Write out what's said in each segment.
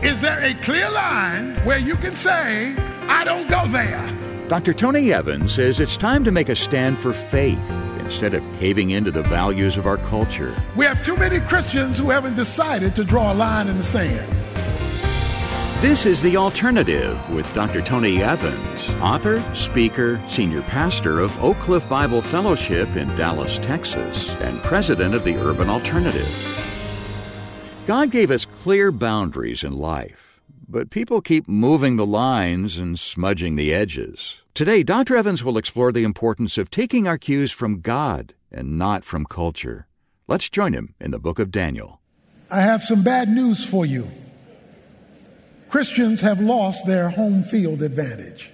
Is there a clear line where you can say, I don't go there? Dr. Tony Evans says it's time to make a stand for faith instead of caving into the values of our culture. We have too many Christians who haven't decided to draw a line in the sand. This is The Alternative with Dr. Tony Evans, author, speaker, senior pastor of Oak Cliff Bible Fellowship in Dallas, Texas, and president of the Urban Alternative. God gave us clear boundaries in life, but people keep moving the lines and smudging the edges. Today, Dr. Evans will explore the importance of taking our cues from God and not from culture. Let's join him in the book of Daniel. I have some bad news for you. Christians have lost their home field advantage.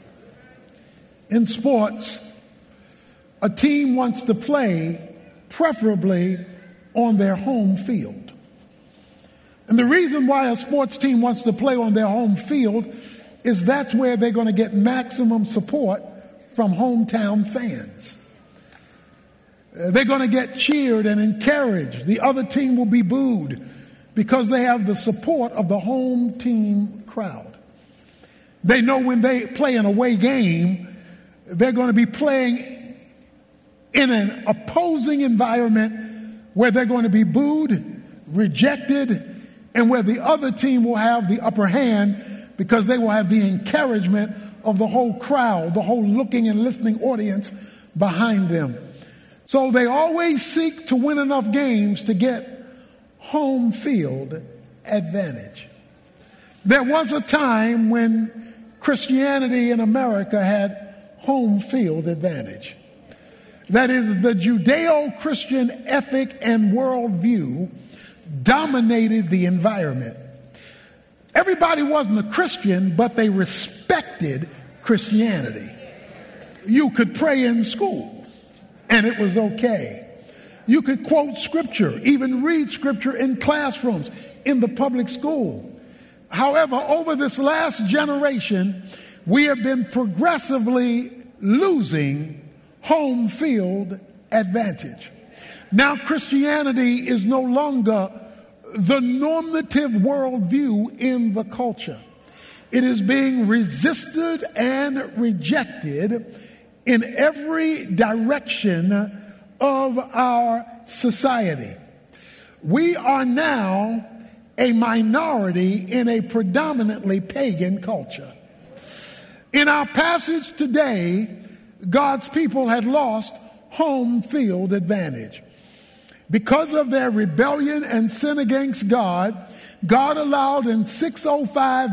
In sports, a team wants to play preferably on their home field. And the reason why a sports team wants to play on their home field is that's where they're going to get maximum support from hometown fans. They're going to get cheered and encouraged. The other team will be booed because they have the support of the home team crowd. They know when they play an away game, they're going to be playing in an opposing environment where they're going to be booed, rejected, and where the other team will have the upper hand because they will have the encouragement of the whole crowd, the whole looking and listening audience behind them. So they always seek to win enough games to get home field advantage. There was a time when Christianity in America had home field advantage. That is, the Judeo-Christian ethic and worldview dominated the environment. Everybody wasn't a Christian, but they respected Christianity. You could pray in school, and it was okay. You could quote scripture, even read scripture in classrooms, in the public school. However, over this last generation, we have been progressively losing home field advantage. Now Christianity is no longer the normative worldview in the culture. It is being resisted and rejected in every direction of our society. We are now a minority in a predominantly pagan culture. In our passage today, God's people had lost home field advantage. Because of their rebellion and sin against God, God allowed in 605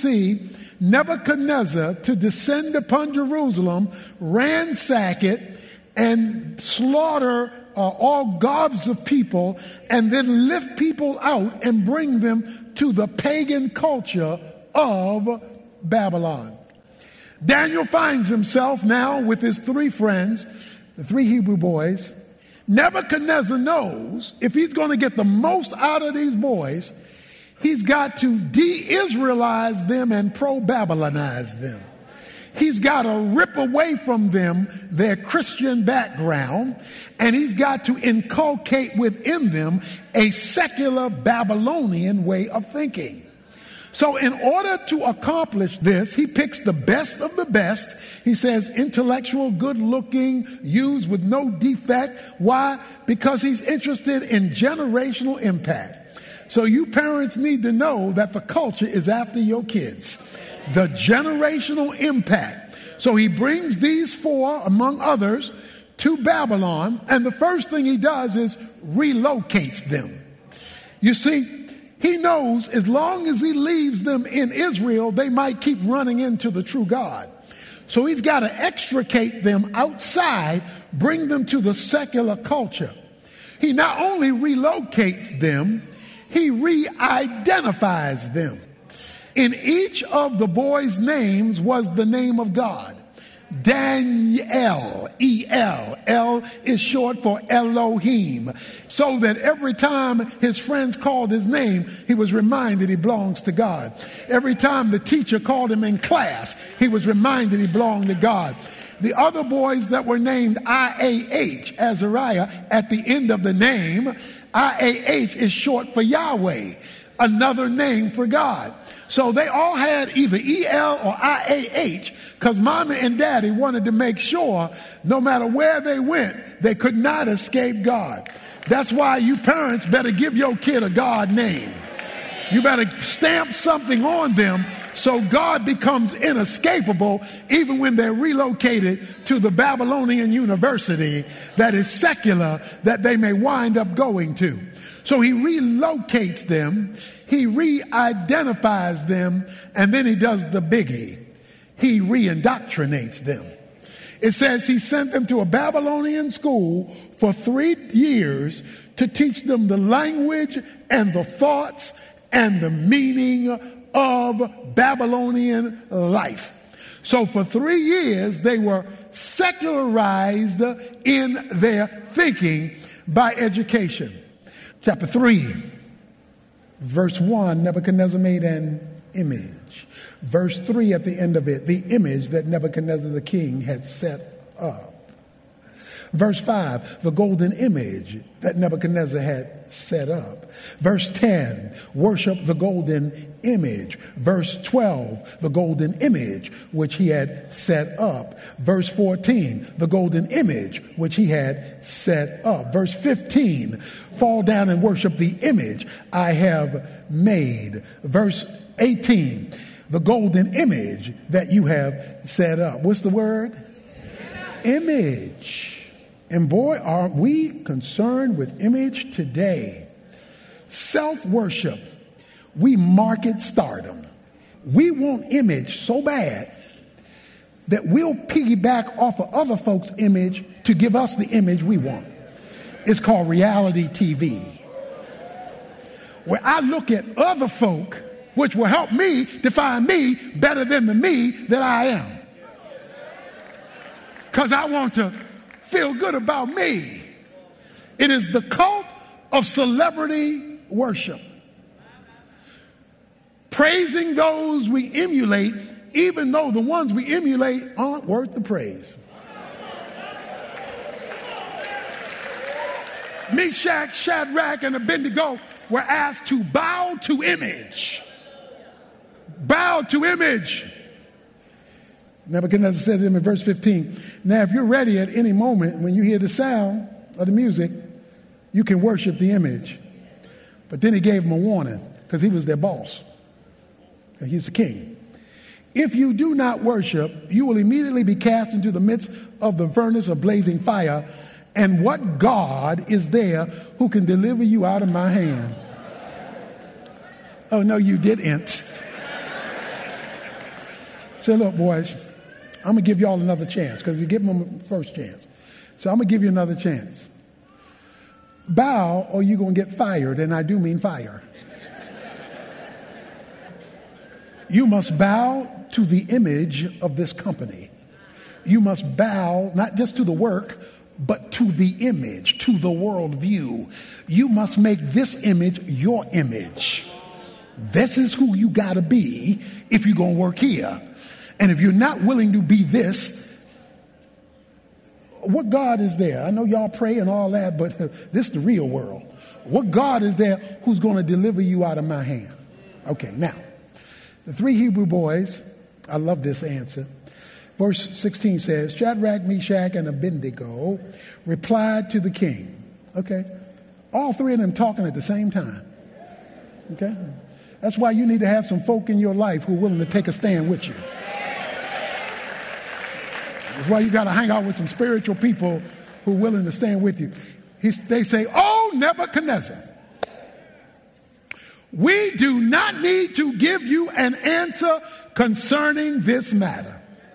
BC Nebuchadnezzar to descend upon Jerusalem, ransack it, and slaughter all gobs of people, and then lift people out and bring them to the pagan culture of Babylon. Daniel finds himself now with his three friends, the three Hebrew boys. Nebuchadnezzar knows if he's going to get the most out of these boys, he's got to de-Israelize them and pro-Babylonize them. He's got to rip away from them their Christian background, and he's got to inculcate within them a secular Babylonian way of thinking. So in order to accomplish this, he picks the best of the best. He says intellectual, good-looking, used with no defect. Why? Because he's interested in generational impact. So you parents need to know that the culture is after your kids. The generational impact. So he brings these four, among others, to Babylon, and the first thing he does is relocates them. You see, he knows as long as he leaves them in Israel, they might keep running into the true God. So he's got to extricate them outside, bring them to the secular culture. He not only relocates them, he re-identifies them. In each of the boys' names was the name of God. Daniel, E-L. El is short for Elohim. So that every time his friends called his name, he was reminded he belongs to God. Every time the teacher called him in class, he was reminded he belonged to God. The other boys that were named I-A-H, Azariah, at the end of the name, I-A-H is short for Yahweh. another name for God. So they all had either EL or IAH because Mama and Daddy wanted to make sure no matter where they went, they could not escape God. That's why you parents better give your kid a God name. You better stamp something on them so God becomes inescapable even when they're relocated to the Babylonian university that is secular that they may wind up going to. So he relocates them, he re-identifies them, and then he does the biggie. He re-indoctrinates them. It says he sent them to a Babylonian school for 3 years to teach them the language and the thoughts and the meaning of Babylonian life. So for 3 years, they were secularized in their thinking by education. Chapter 3, verse 1, Nebuchadnezzar made an image. Verse 3 at the end of it, the image that Nebuchadnezzar the king had set up. Verse 5, the golden image that Nebuchadnezzar had set up. Verse 10, worship the golden image. Verse 12, the golden image which he had set up. Verse 14, the golden image which he had set up. Verse 15, fall down and worship the image I have made. Verse 18, the golden image that you have set up. What's the word? Image. And boy, are we concerned with image today. Self-worship. We market stardom. We want image so bad that we'll piggyback off of other folks' image to give us the image we want. It's called reality TV. Where I look at other folk, which will help me define me better than the me that I am. Because I want to feel good about me. It is the cult of celebrity worship. Praising those we emulate, even though the ones we emulate aren't worth the praise. Meshach, Shadrach, and Abednego were asked to bow to image. Bow to image. Nebuchadnezzar said to him in verse 15, now if you're ready at any moment when you hear the sound of the music, you can worship the image. But then he gave them a warning because he was their boss. And he's the king. If you do not worship, you will immediately be cast into the midst of the furnace of blazing fire. And what God is there who can deliver you out of my hand? Oh, no, you didn't. Say, look, boys, I'm going to give y'all another chance because you give them a first chance. So I'm going to give you another chance. Bow or you're going to get fired, and I do mean fire. You must bow to the image of this company. You must bow not just to the work, but to the image, to the worldview. You must make this image your image. This is who you got to be if you're going to work here. And if you're not willing to be this, what God is there? I know y'all pray and all that, but this is the real world. What God is there who's going to deliver you out of my hand? Okay, now, the 3 Hebrew boys, I love this answer. Verse 16 says, Shadrach, Meshach, and Abednego replied to the king. Okay, all 3 of them talking at the same time. Okay, that's why you need to have some folk in your life who are willing to take a stand with you. That's why you got to hang out with some spiritual people who are willing to stand with you. They say, oh, Nebuchadnezzar, we do not need to give you an answer concerning this matter.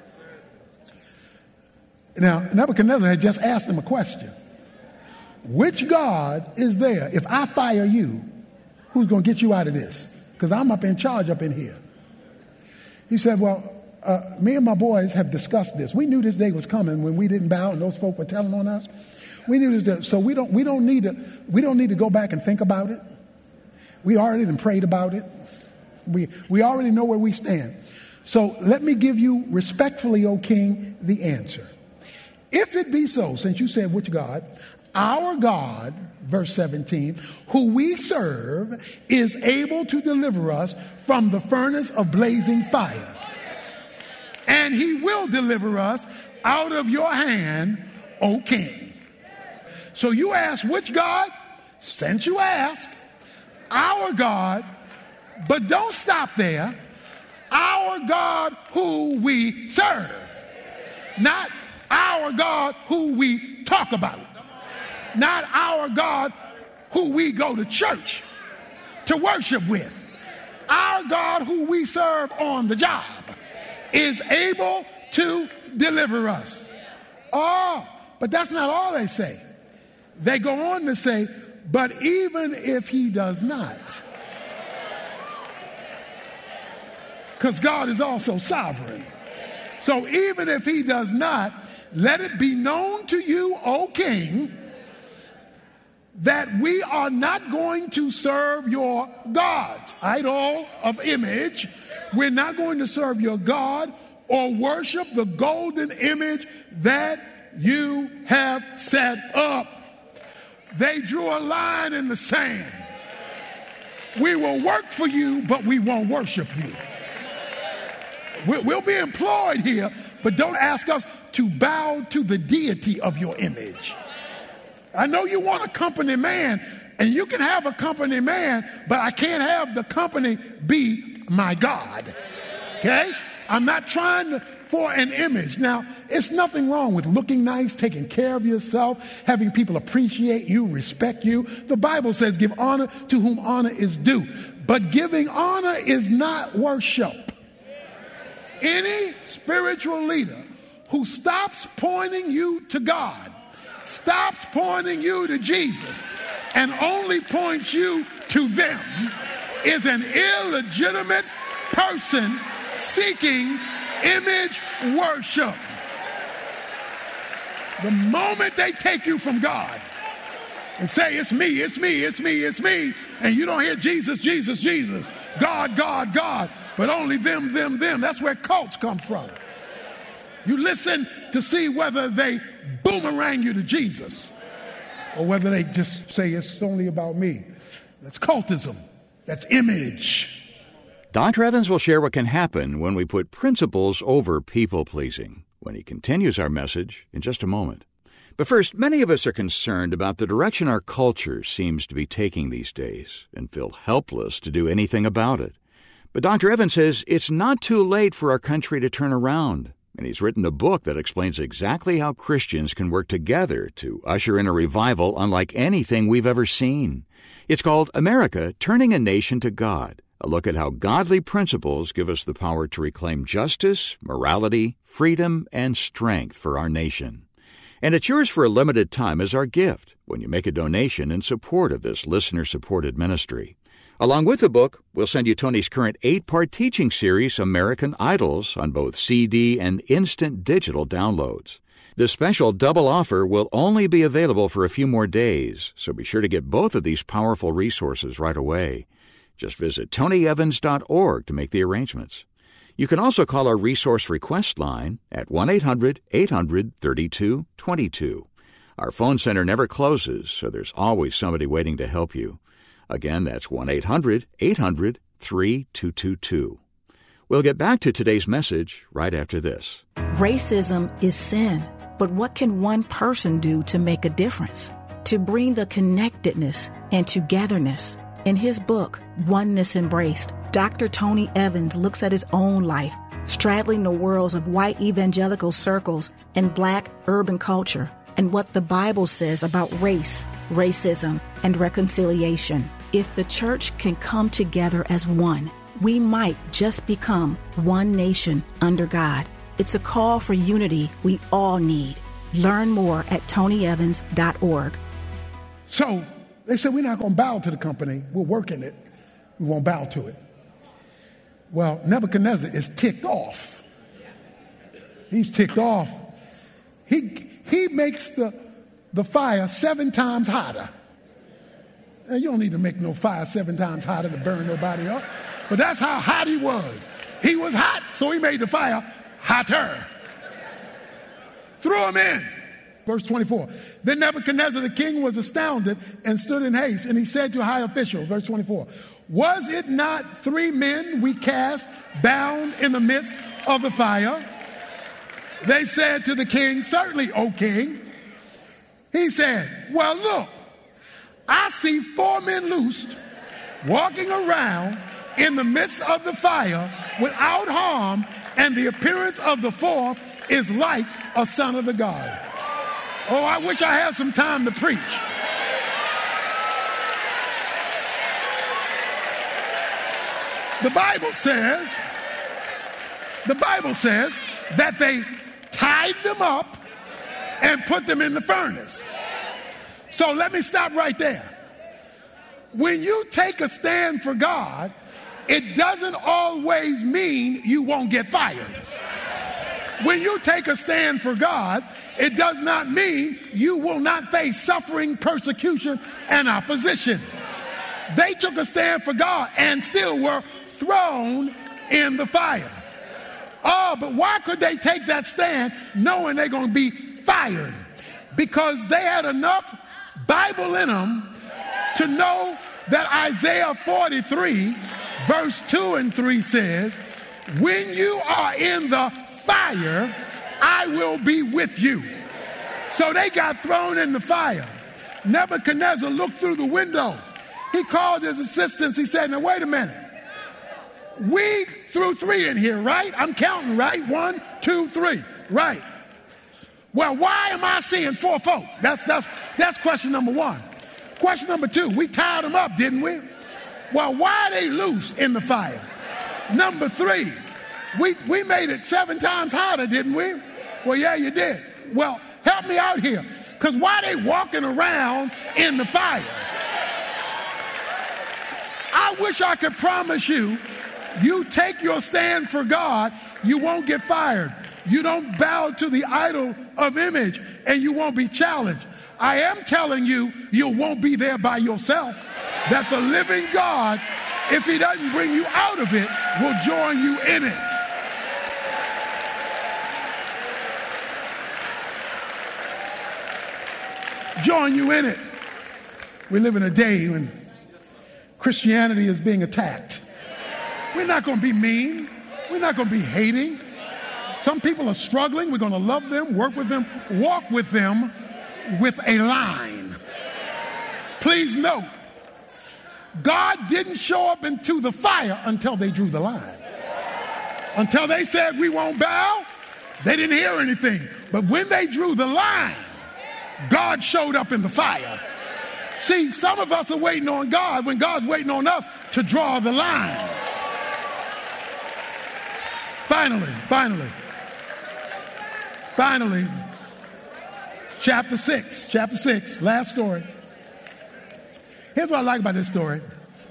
Now, Nebuchadnezzar had just asked him a question. Which God is there? If I fire you, who's going to get you out of this? Because I'm up in charge up in here. He said, well, me and my boys have discussed this. We knew this day was coming when we didn't bow and those folk were telling on us. We knew this, so we don't need to go back and think about it. We already done prayed about it. We already know where we stand. So let me give you respectfully, O king, the answer. If it be so, since you said which God, Our God, verse 17, who we serve, is able to deliver us from the furnace of blazing fire. And he will deliver us out of your hand, O king. So you ask, which God? Since you ask, our God, but don't stop there. Our God who we serve. Not our God who we talk about. Not our God who we go to church to worship with. Our God who we serve on the job is able to deliver us. Oh, but that's not all they say. They go on to say, but even if he does not, because God is also sovereign. So even if he does not, let it be known to you, O king, that we are not going to serve your gods, idol of image. We're not going to serve your God or worship the golden image that you have set up. They drew a line in the sand. We will work for you, but we won't worship you. We'll be employed here, but don't ask us to bow to the deity of your image. I know you want a company man, and you can have a company man, but I can't have the company be my God. Okay? I'm not trying for an image. Now, it's nothing wrong with looking nice, taking care of yourself, having people appreciate you, respect you. The Bible says give honor to whom honor is due. But giving honor is not worship. Any spiritual leader who stops pointing you to God, stops pointing you to Jesus, and only points you to them is an illegitimate person seeking image worship. The moment they take you from God and say, it's me, it's me, it's me, it's me, and you don't hear Jesus, Jesus, Jesus, God, God, God, but only them, them, them. That's where cults come from. You listen to see whether they boomerang you to Jesus or whether they just say it's only about me. That's cultism. That's image. Dr. Evans will share what can happen when we put principles over people-pleasing when he continues our message in just a moment. But first, many of us are concerned about the direction our culture seems to be taking these days and feel helpless to do anything about it. But Dr. Evans says it's not too late for our country to turn around, and he's written a book that explains exactly how Christians can work together to usher in a revival unlike anything we've ever seen. It's called America, Turning a Nation to God, a look at how godly principles give us the power to reclaim justice, morality, freedom, and strength for our nation. And it's yours for a limited time as our gift when you make a donation in support of this listener-supported ministry. Along with the book, we'll send you Tony's current 8-part teaching series, American Idols, on both CD and instant digital downloads. This special double offer will only be available for a few more days, so be sure to get both of these powerful resources right away. Just visit tonyevans.org to make the arrangements. You can also call our resource request line at 1-800-800-3222. Our phone center never closes, so there's always somebody waiting to help you. Again, that's 1-800-800-3222. We'll get back to today's message right after this. Racism is sin, but what can one person do to make a difference? To bring the connectedness and togetherness. In his book, Oneness Embraced, Dr. Tony Evans looks at his own life, straddling the worlds of white evangelical circles and black urban culture, and what the Bible says about race, racism, and reconciliation. If the church can come together as one, we might just become one nation under God. It's a call for unity we all need. Learn more at tonyevans.org. So they said, we're not going to bow to the company. We'll work in it. We won't bow to it. Well, Nebuchadnezzar is ticked off. He's ticked off. He makes the fire 7 times hotter. Now, you don't need to make no fire 7 times hotter to burn nobody up. But that's how hot he was. He was hot, so he made the fire hotter. Threw him in. Verse 24. Then Nebuchadnezzar the king was astounded and stood in haste, and he said to high officials, verse 24, was it not 3 men we cast bound in the midst of the fire? They said to the king, certainly, O king. He said, well, look, I see 4 men loosed, walking around in the midst of the fire without harm, and the appearance of the 4th is like a son of the God. Oh, I wish I had some time to preach. The Bible says that they tied them up and put them in the furnace. So let me stop right there. When you take a stand for God, it doesn't always mean you won't get fired. When you take a stand for God, it does not mean you will not face suffering, persecution, and opposition. They took a stand for God and still were thrown in the fire. Oh, but why could they take that stand knowing they're going to be fired? Because they had enough Bible in them to know that Isaiah 43, verse 2 and 3 says, when you are in the fire, I will be with you. So they got thrown in the fire. Nebuchadnezzar looked through the window. He called his assistants. He said, now wait a minute. We threw 3 in here, right? I'm counting, right? 1, 2, 3, right? Well, why am I seeing 4 folk? That's question number 1. Question number 2, we tied them up, didn't we? Well, why are they loose in the fire? Number 3, we made it 7 times hotter, didn't we? Well, yeah, you did. Well, help me out here. Because why are they walking around in the fire? I wish I could promise you, you take your stand for God, you won't get fired. You don't bow to the idol of image, and you won't be challenged. I am telling you, you won't be there by yourself. That the living God, if he doesn't bring you out of it, will join you in it. Join you in it. We live in a day when Christianity is being attacked. We're not going to be mean. We're not going to be hating. Some people are struggling. We're going to love them, work with them, walk with them with a line. Please note, God didn't show up into the fire until they drew the line. Until they said, we won't bow, they didn't hear anything. But when they drew the line, God showed up in the fire. See, some of us are waiting on God when God's waiting on us to draw the line. Finally, chapter 6, last story. Here's what I like about this story.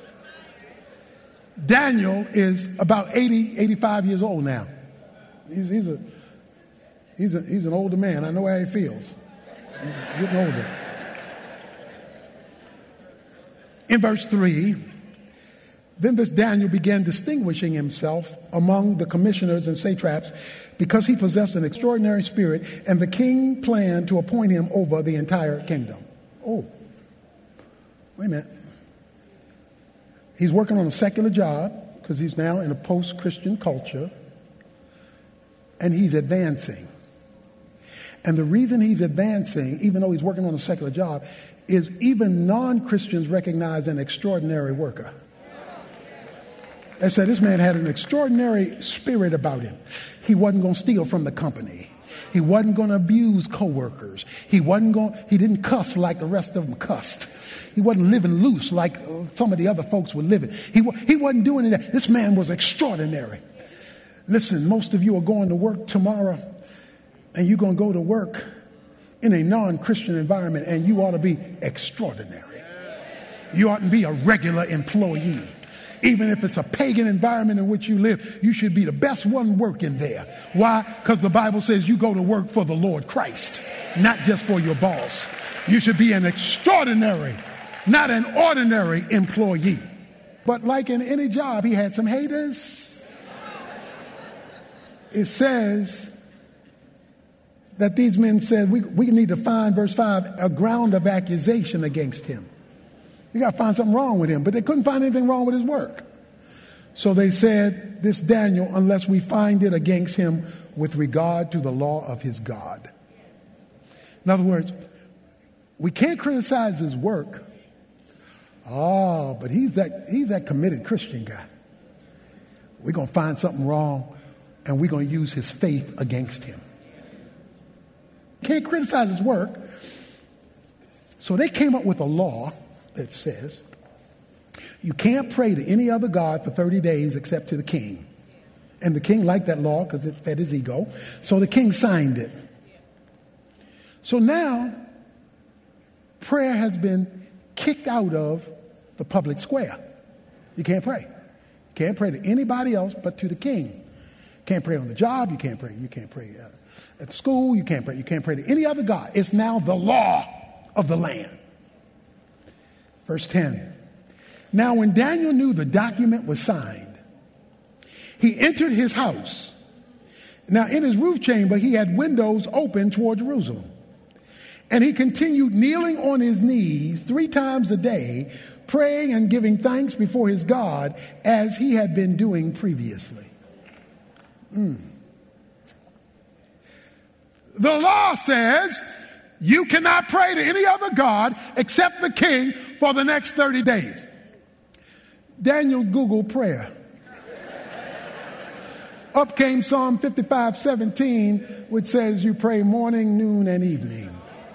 Daniel is about 85 years old now. He's an older man. I know how he feels. He's getting older. In verse 3, then this Daniel began distinguishing himself among the commissioners and satraps because he possessed an extraordinary spirit, and the king planned to appoint him over the entire kingdom. Oh, wait a minute. He's working on a secular job because he's now in a post-Christian culture, and he's advancing. And the reason he's advancing, even though he's working on a secular job, is even non-Christians recognize an extraordinary worker. They said this man had an extraordinary spirit about him. He wasn't going to steal from the company. He wasn't going to abuse coworkers. He didn't cuss like the rest of them cussed. He wasn't living loose like some of the other folks were living. He wasn't doing any of that. This man was extraordinary. Listen, most of you are going to work tomorrow, and you're going to go to work in a non-Christian environment, and you ought to be extraordinary. You ought to be a regular employee. Even if it's a pagan environment in which you live, you should be the best one working there. Why? Because the Bible says you go to work for the Lord Christ, not just for your boss. You should be an extraordinary, not an ordinary employee. But like in any job, he had some haters. It says that these men said, we need to find, verse 5, a ground of accusation against him. You got to find something wrong with him. But they couldn't find anything wrong with his work. So they said, this Daniel, unless we find it against him with regard to the law of his God. In other words, we can't criticize his work. Oh, but he's that committed Christian guy. We're going to find something wrong, and we're going to use his faith against him. Can't criticize his work. So they came up with a law that says you can't pray to any other god for 30 days except to the king. And the king liked that law because it fed his ego. So the king signed it. So now prayer has been kicked out of the public square. You can't pray. You can't pray to anybody else but to the king. You can't pray on the job. You can't pray at school. You can't pray to any other god. It's now the law of the land. Verse 10. Now when Daniel knew the document was signed, he entered his house. Now in his roof chamber he had windows open toward Jerusalem. And he continued kneeling on his knees 3 times a day, praying and giving thanks before his God as he had been doing previously. The law says you cannot pray to any other god except the king for the next 30 days. Daniel Googled prayer. Up came Psalm 55:17, which says you pray morning, noon, and evening.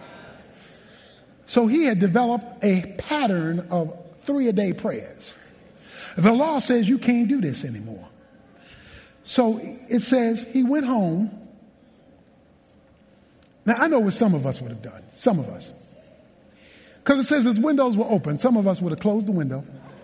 So he had developed a pattern of 3-a-day prayers. The law says you can't do this anymore. So it says he went home. Now I know what some of us would have done. Some of us. Because it says his windows were open. Some of us would have closed the window,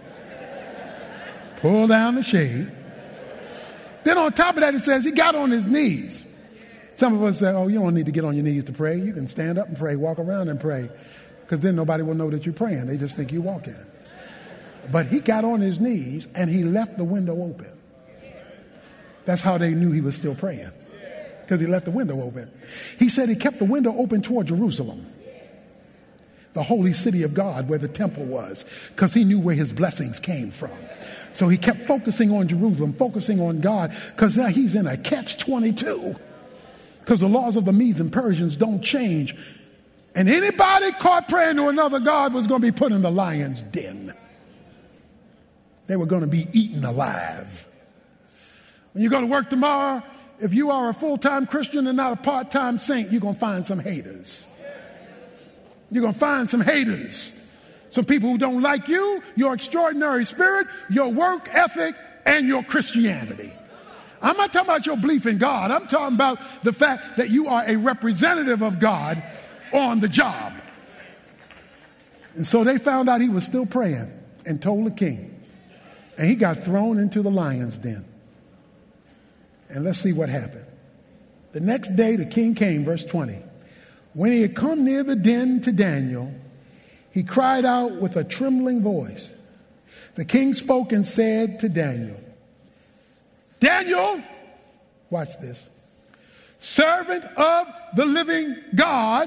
pulled down the shade. Then on top of that, it says he got on his knees. Some of us say, oh, you don't need to get on your knees to pray. You can stand up and pray, walk around and pray, because then nobody will know that you're praying. They just think you're walking. But he got on his knees and he left the window open. That's how they knew he was still praying, because he left the window open. He said he kept the window open toward Jerusalem, the holy city of God, where the temple was, because he knew where his blessings came from. So he kept focusing on Jerusalem, focusing on God, because now he's in a catch-22, because the laws of the Medes and Persians don't change. And anybody caught praying to another god was going to be put in the lion's den. They were going to be eaten alive. When you go to work tomorrow, if you are a full-time Christian and not a part-time saint, you're going to find some haters. You're going to find some haters. Some people who don't like you, your extraordinary spirit, your work ethic, and your Christianity. I'm not talking about your belief in God. I'm talking about the fact that you are a representative of God on the job. And so they found out he was still praying and told the king. And he got thrown into the lion's den. And let's see what happened. The next day the king came, verse 20. When he had come near the den to Daniel, he cried out with a trembling voice. The king spoke and said to Daniel, Daniel, watch this, servant of the living God,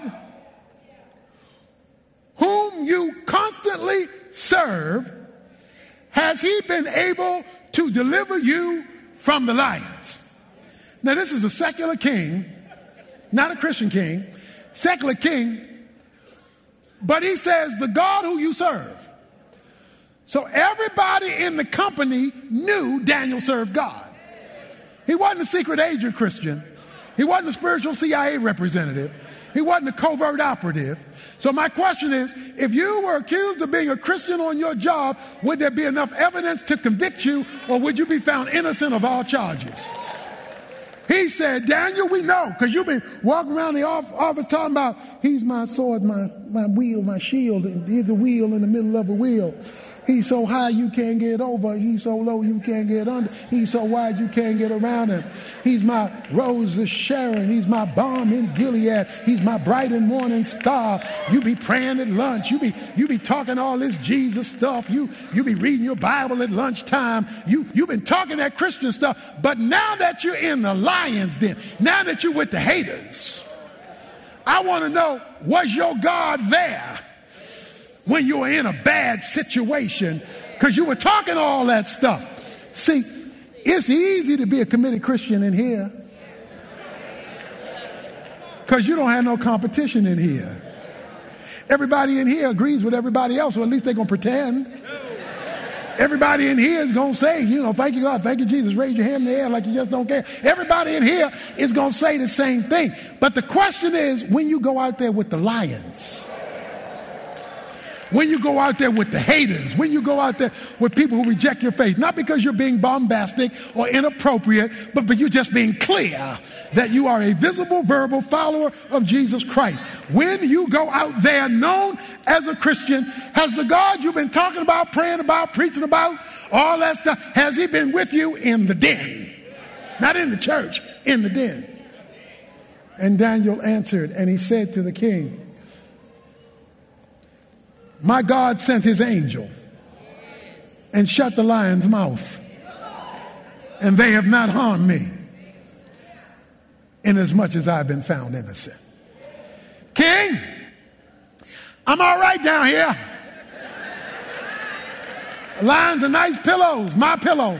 whom you constantly serve, has he been able to deliver you from the lions? Now this is a secular king, not a Christian king, secular king, but he says the God who you serve. So everybody in the company knew Daniel served God. He wasn't a secret agent Christian. He wasn't a spiritual CIA representative. He wasn't a covert operative. So my question is, if you were accused of being a Christian on your job, would there be enough evidence to convict you, or would you be found innocent of all charges? He said, Daniel, we know, because you've been walking around the office talking about, he's my sword, my wheel, my shield, and he's the wheel in the middle of a wheel. He's so high you can't get over. He's so low you can't get under. He's so wide you can't get around him. He's my rose of Sharon. He's my balm in Gilead. He's my bright and morning star. You be praying at lunch. You be talking all this Jesus stuff. You be reading your Bible at lunchtime. You've been talking that Christian stuff. But now that you're in the lion's den, now that you're with the haters, I want to know, was your God there when you were in a bad situation? Because you were talking all that stuff. See, it's easy to be a committed Christian in here because you don't have no competition in here. Everybody in here agrees with everybody else, or at least they're going to pretend. Everybody in here is going to say, thank you, God, thank you, Jesus. Raise your hand in the air like you just don't care. Everybody in here is going to say the same thing. But the question is, when you go out there with the lions, when you go out there with the haters, when you go out there with people who reject your faith, not because you're being bombastic or inappropriate, but you're just being clear that you are a visible, verbal follower of Jesus Christ. When you go out there known as a Christian, has the God you've been talking about, praying about, preaching about, all that stuff, has he been with you in the den? Not in the church, in the den. And Daniel answered, and he said to the king, my God sent his angel and shut the lion's mouth, and they have not harmed me, inasmuch as I've been found innocent. King, I'm all right down here. Lions are nice pillows, my pillow.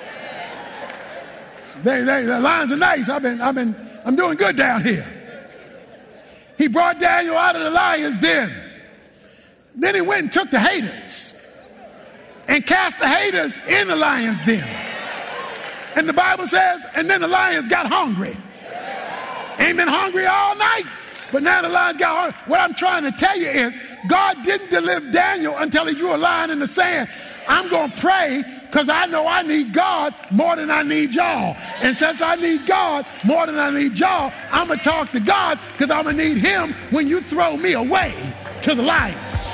The lions are nice. I'm doing good down here. He brought Daniel out of the lion's den. Then he went and took the haters and cast the haters in the lion's den. And the Bible says, and then the lions got hungry. Ain't been hungry all night, but now the lions got hungry. What I'm trying to tell you is, God didn't deliver Daniel until he drew a line in the sand. I'm going to pray because I know I need God more than I need y'all. And since I need God more than I need y'all, I'm going to talk to God because I'm going to need him when you throw me away to the lions.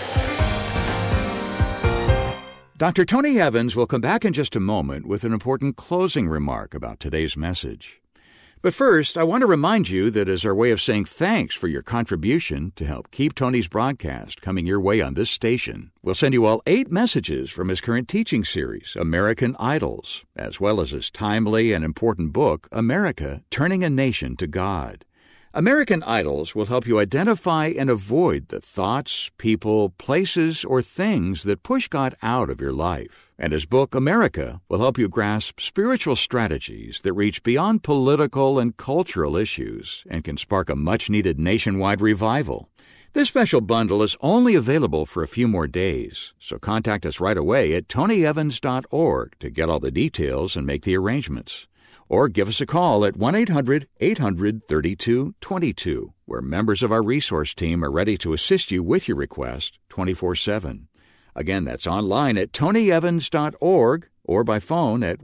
Dr. Tony Evans will come back in just a moment with an important closing remark about today's message. But first, I want to remind you that as our way of saying thanks for your contribution to help keep Tony's broadcast coming your way on this station, we'll send you all 8 messages from his current teaching series, American Idols, as well as his timely and important book, America, Turning a Nation to God. American Idols will help you identify and avoid the thoughts, people, places, or things that push God out of your life. And his book, America, will help you grasp spiritual strategies that reach beyond political and cultural issues and can spark a much-needed nationwide revival. This special bundle is only available for a few more days, so contact us right away at tonyevans.org to get all the details and make the arrangements. Or give us a call at 1-800-800-3222, where members of our resource team are ready to assist you with your request 24/7. Again, that's online at tonyevans.org or by phone at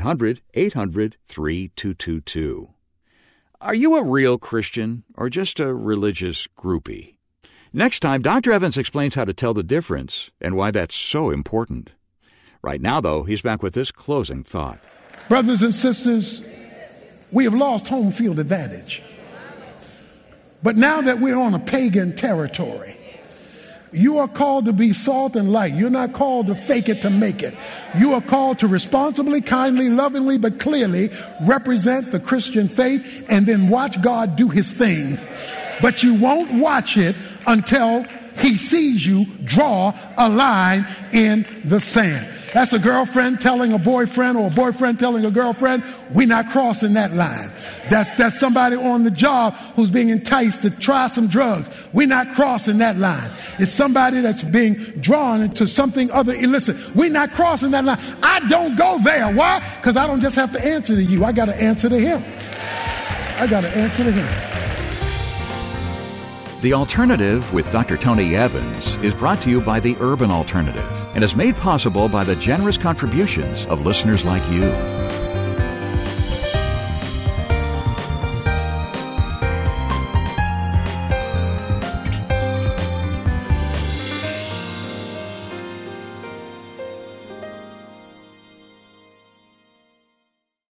1-800-800-3222. Are you a real Christian or just a religious groupie? Next time, Dr. Evans explains how to tell the difference and why that's so important. Right now, though, he's back with this closing thought. Brothers and sisters, we have lost home field advantage. But now that we're on a pagan territory, you are called to be salt and light. You're not called to fake it to make it. You are called to responsibly, kindly, lovingly, but clearly represent the Christian faith and then watch God do his thing. But you won't watch it until he sees you draw a line in the sand. That's a girlfriend telling a boyfriend or a boyfriend telling a girlfriend, we're not crossing that line. That's somebody on the job who's being enticed to try some drugs. We're not crossing that line. It's somebody that's being drawn into something other illicit. We're not crossing that line. I don't go there. Why? Because I don't just have to answer to you. I got to answer to him. I got to answer to him. The Alternative with Dr. Tony Evans is brought to you by the Urban Alternative and is made possible by the generous contributions of listeners like you.